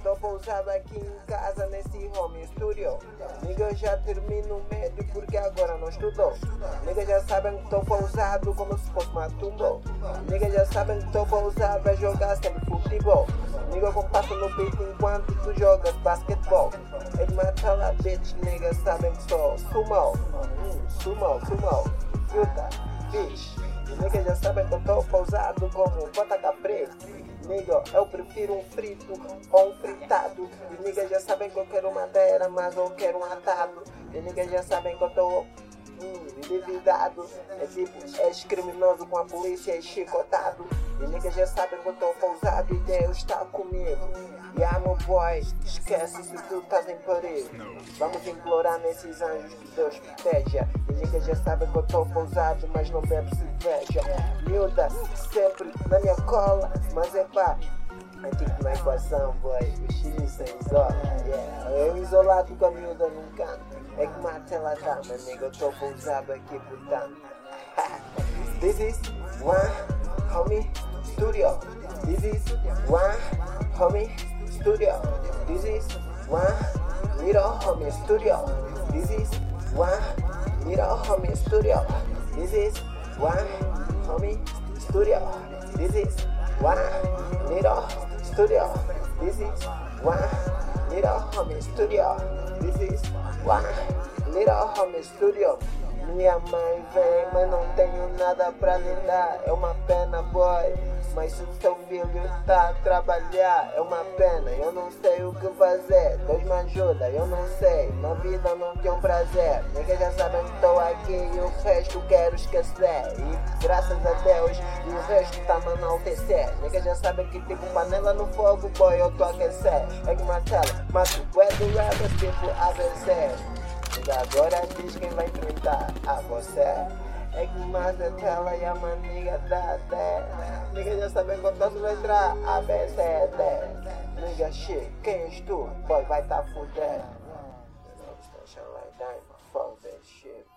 tô pousado aqui em casa nesse home studio. Nigga já termino o médio porque agora não estudou. Nigga já sabem que tô pousado como se fosse matumbo. Nigga já sabem que tô pousado a jogar sempre futebol. Nigga compasso no beat enquanto tu jogas basquetebol. É de matar a bitch, nigga sabem que sou sumo. Sumo, fruta, bitch. Nigga já sabem que eu tô pousado como batata preta. Nigga, eu prefiro um frito ou um fritado. E nigga já sabem que eu quero madeira, mas eu quero um atado. E nigga já sabem que eu tô endividado. É tipo, és criminoso com a polícia, és chicotado. E nigga já sabem que eu tô pousado e Deus está comigo. E meu boy, esquece se tu estás em perigo. Vamos implorar nesses anjos que Deus proteja. E nigga já sabem que eu tô pousado, mas não bebo cerveja. Miúda, sempre na minha cola, mas é pá, é tipo na equação, boy, o X sem isola, yeah. Eu isolado com a miúda num canto. É que mata ela tá, mas nigga, eu tô pousado aqui portanto. This is one homie studio. This is one homie studio. This is one little homie studio. This is one little homie studio. This is one homie studio. This is one little studio. This is one little homie studio. This is one little homie studio. Minha mãe vem, mas não tenho nada pra lhe dar. É uma pena, boy, mas se o seu filho tá a trabalhar, é uma pena, eu não sei o que fazer. Deus me ajuda, eu não sei, na vida não tenho prazer. Nigga já sabem que tô aqui e o resto quero esquecer. E graças a Deus, e o resto tá a enaltecer. Nigga já sabem que tipo panela no fogo, boy, eu tô a aquecer. É que martelo, mato bué do rappers tipo ABC. Agora diz quem vai enfrentar a você. É que mais da tela e a maniga da terra. Nigga já sabem quantas letras A, B, C, D. Nigga shit, quem és tu? Boy, vai tá fuder. Fuck that shit.